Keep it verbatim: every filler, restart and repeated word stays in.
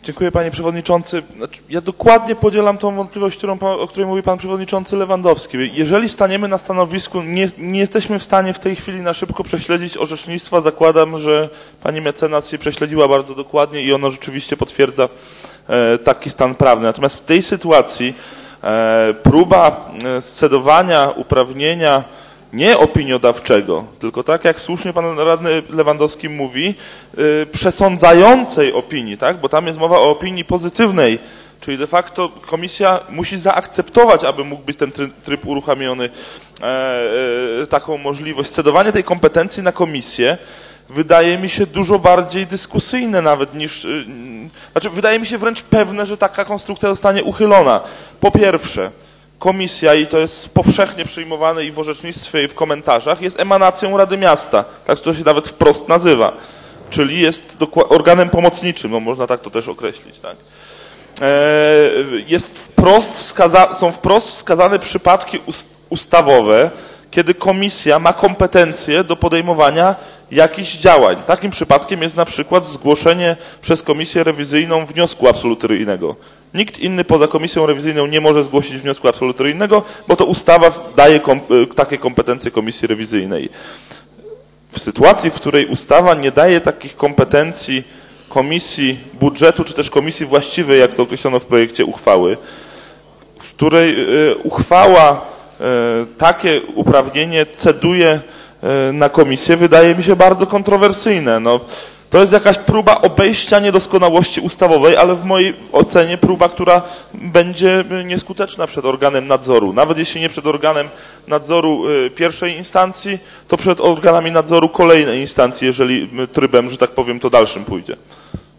Dziękuję, panie przewodniczący. Znaczy, ja dokładnie podzielam tą wątpliwość, którą, o której mówi pan przewodniczący Lewandowski. Jeżeli staniemy na stanowisku, nie, nie jesteśmy w stanie w tej chwili na szybko prześledzić orzecznictwa. Zakładam, że pani mecenas je prześledziła bardzo dokładnie i ono rzeczywiście potwierdza e, taki stan prawny. Natomiast w tej sytuacji e, próba scedowania uprawnienia nie opiniodawczego, tylko tak jak słusznie pan radny Lewandowski mówi, yy, przesądzającej opinii, tak? Bo tam jest mowa o opinii pozytywnej, czyli de facto komisja musi zaakceptować, aby mógł być ten tryb, tryb uruchamiony, e, e, taką możliwość. Scedowanie tej kompetencji na komisję wydaje mi się dużo bardziej dyskusyjne nawet niż, yy, znaczy wydaje mi się wręcz pewne, że taka konstrukcja zostanie uchylona. Po pierwsze, komisja, i to jest powszechnie przyjmowane i w orzecznictwie, i w komentarzach, jest emanacją Rady Miasta, tak to się nawet wprost nazywa, czyli jest organem pomocniczym, no można tak to też określić. Tak? Jest wprost wskaza- są wprost wskazane przypadki ustawowe, kiedy komisja ma kompetencje do podejmowania jakichś działań. Takim przypadkiem jest na przykład zgłoszenie przez komisję rewizyjną wniosku absolutoryjnego. Nikt inny poza komisją rewizyjną nie może zgłosić wniosku absolutoryjnego, bo to ustawa daje kom takie kompetencje komisji rewizyjnej. W sytuacji, w której ustawa nie daje takich kompetencji komisji budżetu, czy też komisji właściwej, jak to określono w projekcie uchwały, w której uchwała takie uprawnienie ceduje na komisję, wydaje mi się bardzo kontrowersyjne. No, to jest jakaś próba obejścia niedoskonałości ustawowej, ale w mojej ocenie próba, która będzie nieskuteczna przed organem nadzoru. Nawet jeśli nie przed organem nadzoru pierwszej instancji, to przed organami nadzoru kolejnej instancji, jeżeli trybem, że tak powiem, to dalszym pójdzie.